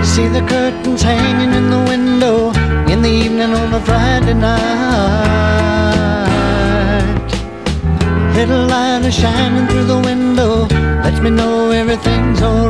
See the curtains hanging in the window in the evening on a Friday night. Little light is shining through the window, lets me know everything's alright.